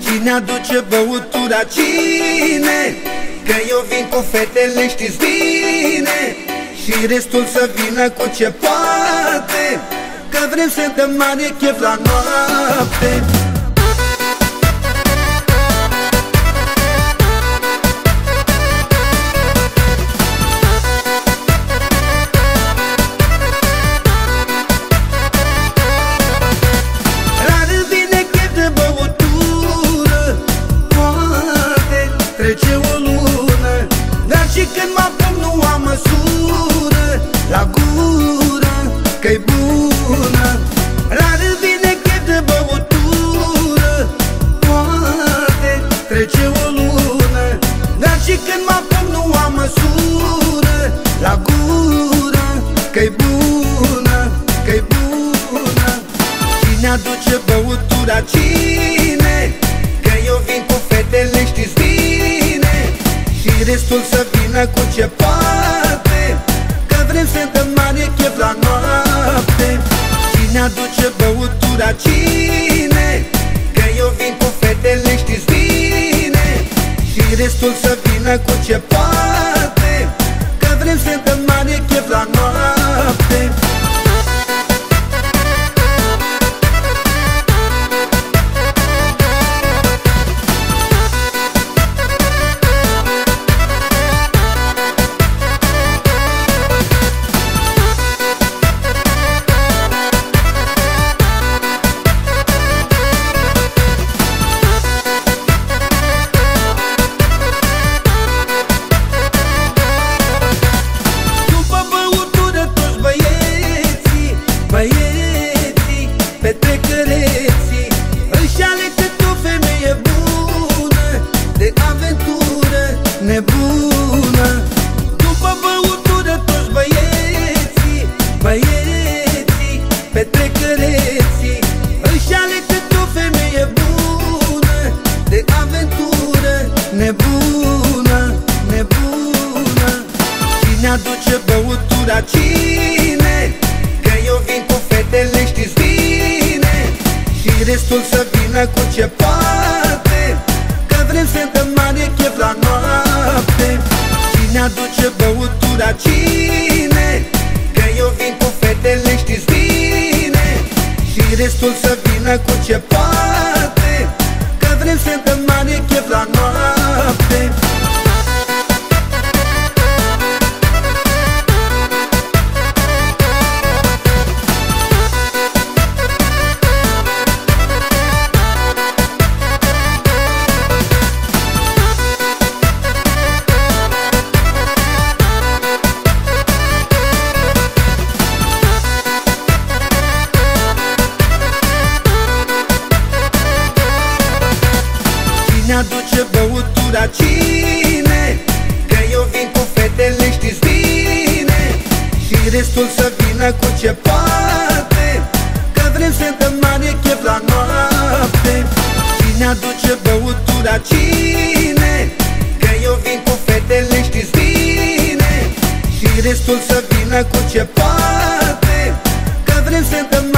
Cine aduce băutura, cine? Că eu vin cu fetele, știți bine, și restul să vină cu ce poate, că vrem să dăm mare chef la noapte. Trece o lună, dar și când mă apuc nu am măsură la gură, că-i bună. Rar îmi vine chef de băutură, poate trece o lună, dar și când mă apuc nu am măsură la gură, că-i bună, că-i bună. Cine aduce băutura, cine? Că eu vin cu fetele, știți bine, și restul să vină cu ce poate, că vrem să dăm mare chef la noapte. Cine aduce băutura, cine? Că eu vin cu fetele, știți bine, și restul să vină cu ce poate, că vrem să dăm mare chef la noapte. Băieții, petrecăreții, își aleg cât o femeie bună, de aventură nebună. După băutură toți băieții, băieții, petrecăreții, își aleg cât o femeie bună, de aventură nebună, nebună. Cine aduce băutura, cine? Că eu vin cu fetele, știți bine, și restul să vină cu ce poate, că vrem să dăm mare chef la noapte. Cine aduce băutura, cine? Că eu vin cu fetele, știți bine, și restul să vină cu ce poate, că vrem să dăm mare chef la noapte. Cine aduce băutura, cine? Că eu vin cu fetele, știți bine, și restul să vină cu ce poate, că vrem să dăm mare chef la noapte. Cine aduce băutura, cine? Că eu vin cu fetele, știți bine, și restul să vină cu ce poate, că vrem să dăm